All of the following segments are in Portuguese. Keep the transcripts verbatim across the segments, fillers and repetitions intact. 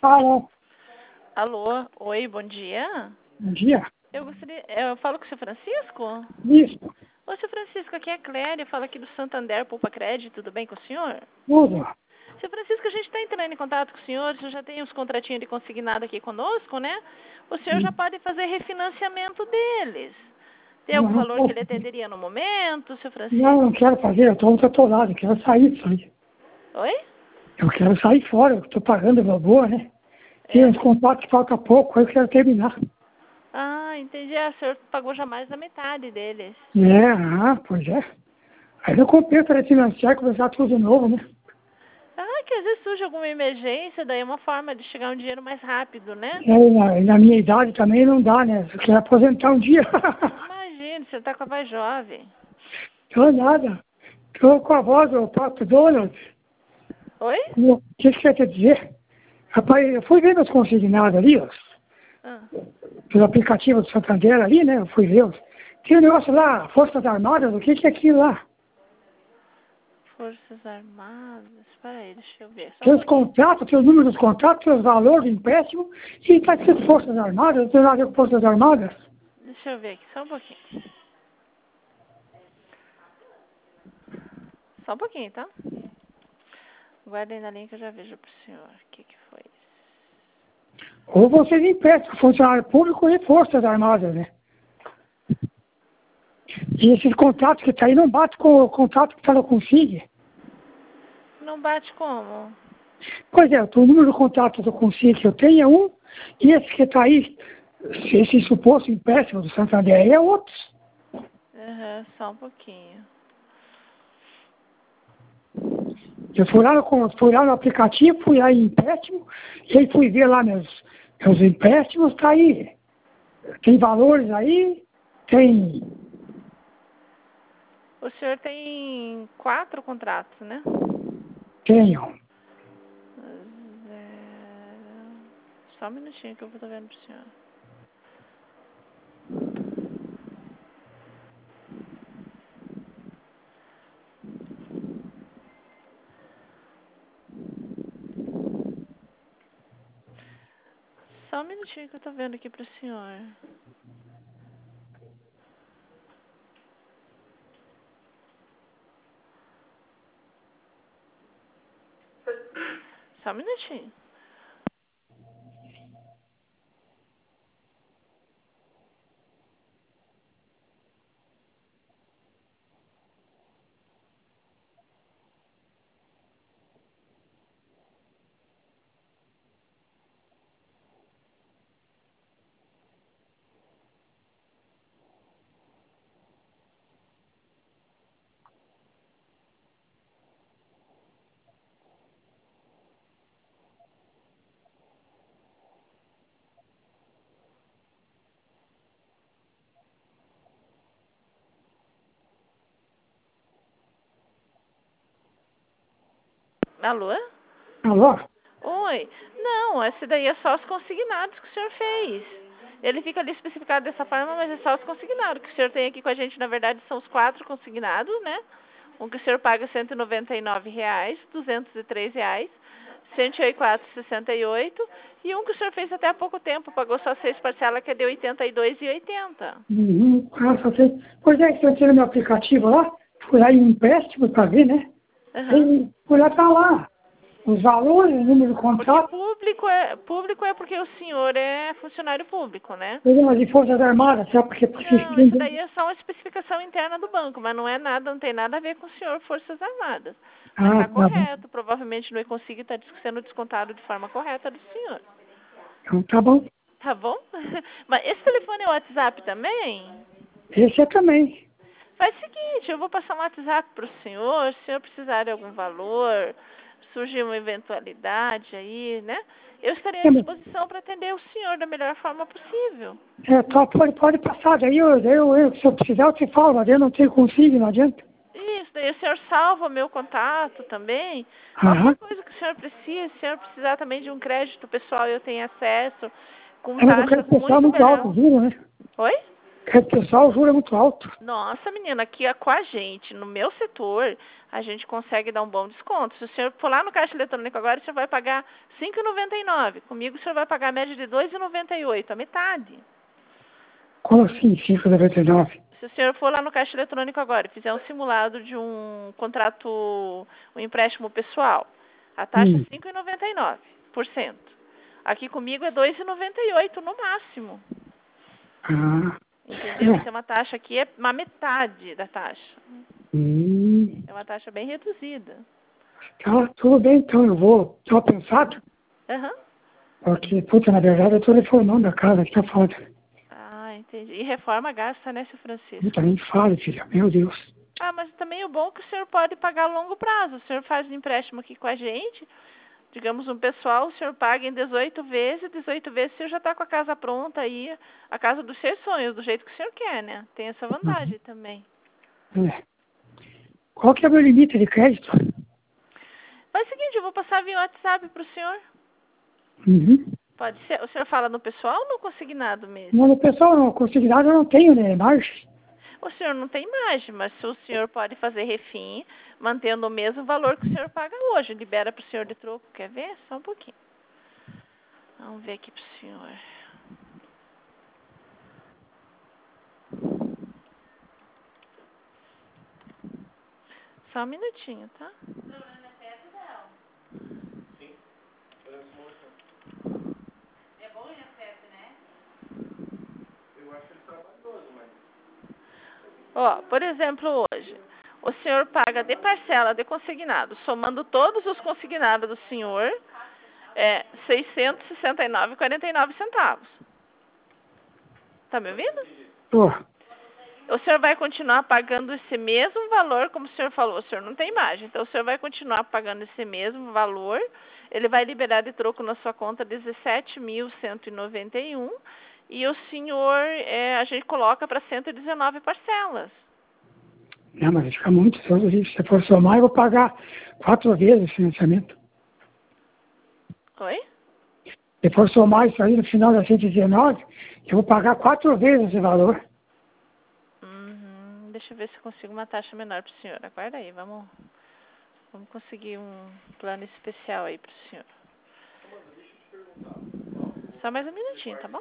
Alô, Alô, oi, bom dia. bom dia. Eu gostaria, eu falo com o seu Francisco? Isso, Ô, seu Francisco, aqui é a Cléria, falo aqui do Santander Poupa Crédito, tudo bem com o senhor? tudo. Seu Francisco, a gente está entrando em contato com o senhor, o senhor já tem os contratinhos de consignado aqui conosco, né? O senhor já pode fazer refinanciamento deles. Tem algum Não, valor que ele atenderia no momento, seu não, Francisco? não quero fazer, eu estou muito atolado, eu quero sair disso aí. Oi? Eu quero sair fora, eu estou pagando uma boa, né? Tem É. uns contatos que falta pouco, aí eu quero terminar. Ah, entendi. Ah, o senhor pagou já mais da metade deles. É, ah, pois é. Aí não compensa refinanciar e começar tudo de novo, né? Ah, que às vezes surge alguma emergência, daí é uma forma de chegar um dinheiro mais rápido, né? E aí, na, na minha idade também não dá, né? Eu quero aposentar um dia. Imagina, você tá com a voz jovem. Tô nada. Tô com a voz do Pato Donald. Oi? O que que você quer dizer? Rapaz, eu fui ver meus consignados ali, ó. Ah, Pelo aplicativo do Santander ali, né? Eu fui ver. Tem um negócio lá, Forças Armadas, o que que é aquilo lá? Forças Armadas. Espera aí, deixa eu ver. Só um Tem os pouquinho. contratos, tem os números dos contratos, tem os valores do empréstimo, e tá aqui Forças Armadas, não tem nada a ver com Forças Armadas. Deixa eu ver aqui, só um pouquinho. Só um pouquinho, tá? Guardem na linha que eu já vejo pro senhor. O que que foi isso? Ou vocês emprestam funcionário público e Forças Armadas, né? E esses contratos que tá aí não bate com o contrato que tá no Consig. Não bate como? Pois é, o número do contrato do Consig que eu tenho é um, e esse que tá aí, esse suposto empréstimo do Santander aí é outro. Aham, só um pouquinho. Eu fui lá, no, fui lá no aplicativo, fui lá em empréstimo, e aí fui ver lá meus, meus empréstimos, tá aí. Tem valores aí, tem. O senhor tem quatro contratos, né? Tenho. Zero. Só um minutinho que eu tô vendo pro senhor. Só um minutinho que eu tô vendo aqui pro senhor. Só um minutinho. Alô? Alô? Oi. Não, esse daí é só os consignados que o senhor fez. Ele fica ali especificado dessa forma, mas é só os consignados. O que o senhor tem aqui com a gente, na verdade, são os quatro consignados, né? Um que o senhor paga cento e noventa e nove reais, duzentos e três reais, cento e quatro reais e sessenta e oito centavos, e um que o senhor fez até há pouco tempo, pagou só seis parcelas, que é de oitenta e dois reais e oitenta centavos. Uhum. Ah, só sei. Pois é, que eu entrei no meu aplicativo lá, fui lá em empréstimo para ver, né? Aham. Aí fui lá, tá lá. Os valores, o número do Porque contrato, público é, público é porque o senhor é funcionário público, né? mas de Forças Armadas, sabe? Porque, porque Não, isso daí é só uma especificação interna do banco, mas não é nada, não tem nada a ver com o senhor Forças Armadas. Mas Ah, está tá bom. correto, provavelmente no E-Consig está sendo descontado de forma correta do senhor. Então tá bom. Tá bom? Mas esse telefone é o WhatsApp também? Esse é também. Faz o seguinte, eu vou passar um WhatsApp para o senhor, se o senhor precisar de algum valor, surgir uma eventualidade aí, né? Eu estarei à É, mas- disposição para atender o senhor da melhor forma possível. é, tá, pode, pode passar, daí eu, daí eu, eu, se eu precisar eu te falo, mas eu não tenho consigo, não adianta. Isso, daí o senhor salva o meu contato também. Qualquer Aham. coisa que o senhor precise, se o senhor precisar também de um crédito pessoal, eu tenho acesso com É, mas eu quero taxas pessoal muito muito alto, melhor. viu, né? Oi? É, pessoal, o juro é muito alto. Nossa, menina, aqui com a gente, no meu setor, a gente consegue dar um bom desconto. Se o senhor for lá no caixa eletrônico agora, o senhor vai pagar cinco reais e noventa e nove centavos. Comigo, o senhor vai pagar a média de dois reais e noventa e oito centavos, a metade. Como assim, cinco reais e noventa e nove centavos? Se o senhor for lá no caixa eletrônico agora e fizer um simulado de um contrato, um empréstimo pessoal, a taxa Hum. é cinco reais e noventa e nove por cento. Aqui comigo é dois reais e noventa e oito centavos no máximo. Ah. Entendeu? É. Então a taxa aqui é uma metade da taxa. Hum. É uma taxa bem reduzida. Tá, tudo bem, então eu vou dar uma pensada. Aham. Porque, puta, na verdade eu tô reformando a casa que tá foda. Ah, entendi. E reforma gasta, né, seu Francisco? Puta, nem fale, filha. Meu Deus. Ah, mas também o bom é que o senhor pode pagar a longo prazo. O senhor faz um empréstimo aqui com a gente, digamos um pessoal, o senhor paga em dezoito vezes, dezoito vezes o senhor já está com a casa pronta aí, a casa dos seus sonhos, do jeito que o senhor quer, né? Tem essa vantagem também. É. Qual que é o meu limite de crédito? Faz o seguinte, eu vou passar via WhatsApp pro senhor. Uhum. Pode ser? O senhor fala no pessoal ou no consignado mesmo? Não, no pessoal, não, consignado eu não tenho, né? Margem. O senhor não tem margem, mas se o senhor pode fazer refim, mantendo o mesmo valor que o senhor paga hoje. Libera para o senhor de troco. Quer ver? Só um pouquinho. Vamos ver aqui para o senhor. Só um minutinho, tá? É bom ir a sete, né? Eu acho ele trabalhoso, mas... Ó, por exemplo, hoje, o senhor paga de parcela de consignado, somando todos os consignados do senhor, é seiscentos e sessenta e nove reais e quarenta e nove centavos. Tá me ouvindo? Tô. O senhor vai continuar pagando esse mesmo valor, como o senhor falou, o senhor não tem margem, então o senhor vai continuar pagando esse mesmo valor, ele vai liberar de troco na sua conta dezessete mil cento e noventa e um e o senhor, é, a gente coloca para cento e dezenove parcelas. Não, mas vai ficar muito. Se se for somar, eu vou pagar quatro vezes o financiamento. Oi? Se for somar isso aí no final da cento e dezenove, eu vou pagar quatro vezes esse valor. Uhum. Deixa eu ver se eu consigo uma taxa menor para o senhor. Aguarda aí, vamos, vamos conseguir um plano especial aí para o senhor. Só mais um minutinho, tá bom?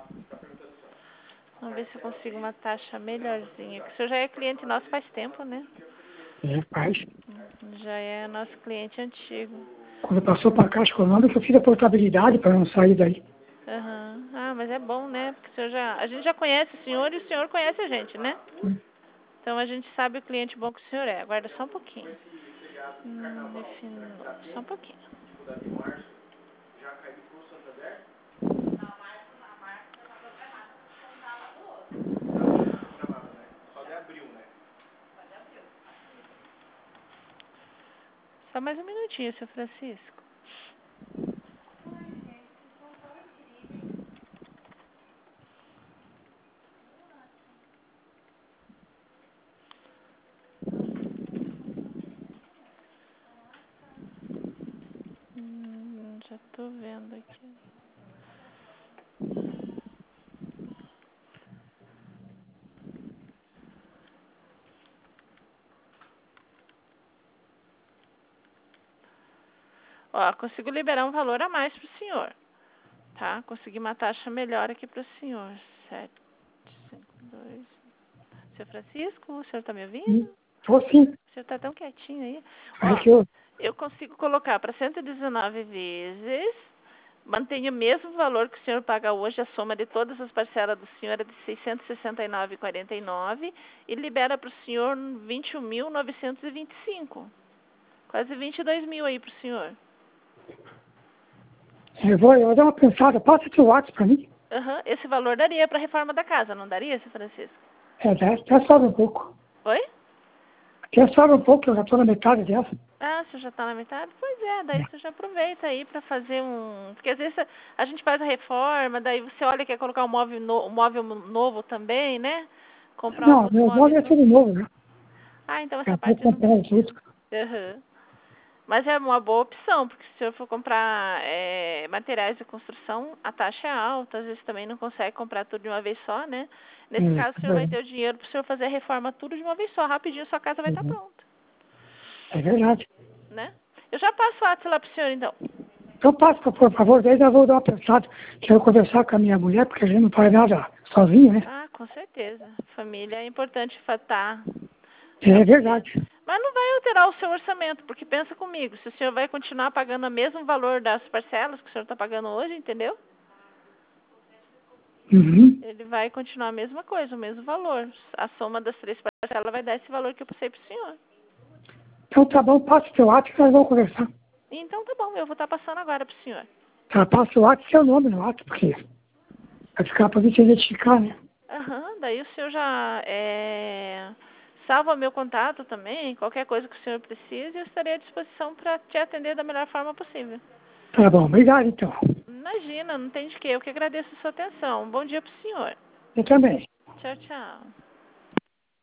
Vamos ver se eu consigo uma taxa melhorzinha. Que o senhor já é cliente nosso faz tempo, né? É, faz. Já é nosso cliente antigo. Quando passou para a Caixa Econômica, eu fiz a portabilidade para não sair daí. Uhum. Ah, mas é bom, né? Porque o senhor já, a gente já conhece o senhor e o senhor conhece a gente, né? Hum. Então a gente sabe o cliente bom que o senhor é. Aguarda só um pouquinho. Hum, defino... Só um pouquinho. Só mais um minutinho, seu Francisco. Hum, já tô vendo aqui. Ó, consigo liberar um valor a mais pro senhor. Tá? Consegui uma taxa melhor aqui pro senhor. Sete, cinco, dois. Seu Francisco, o senhor tá me ouvindo? Hum. Tô sim. O senhor tá tão quietinho aí. Aí Ó, que eu... eu consigo colocar para cento e dezenove vezes, mantenho o mesmo valor que o senhor paga hoje, a soma de todas as parcelas do senhor é de seiscentos e sessenta e nove reais e quarenta e nove centavos e libera para o senhor vinte e um mil novecentos e vinte e cinco. Quase vinte e dois mil aí para o senhor. Eu vou, eu vou dar uma pensada. Passa teu WhatsApp para mim. Uhum. Esse valor daria para a reforma da casa, não daria, seu Francisco? É, até, até sobe um pouco. Oi? Até sobe um pouco, eu já estou na metade dessa. Ah, você já está na metade? Pois é, daí você já aproveita aí para fazer um... Porque às vezes a gente faz a reforma, daí você olha que quer colocar um móvel, no... um móvel novo também, né? Comprar Não, alguns meu móvel móveis é tudo novo, né? Ah, então essa Já estou parte não comprando precisa. tudo. Uhum. Mas é uma boa opção, porque se o senhor for comprar é, materiais de construção, a taxa é alta, às vezes também não consegue comprar tudo de uma vez só, né? Nesse Hum, caso, o senhor vai ter o dinheiro para o senhor fazer a reforma tudo de uma vez só, rapidinho sua casa vai estar uhum. pronta, É verdade. né? Eu já passo o WhatsApp lá para o senhor, então. Então passa, por favor, daí eu vou dar uma pensada. Quero conversar com a minha mulher, porque a gente não faz nada sozinho, né? Ah, com certeza. Família é importante estar. É verdade. Mas não vai alterar o seu orçamento, porque pensa comigo, se o senhor vai continuar pagando o mesmo valor das parcelas que o senhor está pagando hoje, entendeu? Uhum. Ele vai continuar a mesma coisa, o mesmo valor. A soma das três parcelas vai dar esse valor que eu passei para o senhor. Então tá bom, passa o seu WhatsApp que nós vamos conversar. Então tá bom, eu vou estar passando agora para o senhor. Tá, passa o WhatsApp e seu nome no WhatsApp, porque vai ficar para gente identificar, né? Aham, daí o senhor já é, salva meu contato também, qualquer coisa que o senhor precise, eu estarei à disposição para te atender da melhor forma possível. Tá bom, obrigado então. Imagina, não tem de quê, eu que agradeço a sua atenção. Bom dia para o senhor. Eu também. Tchau, tchau.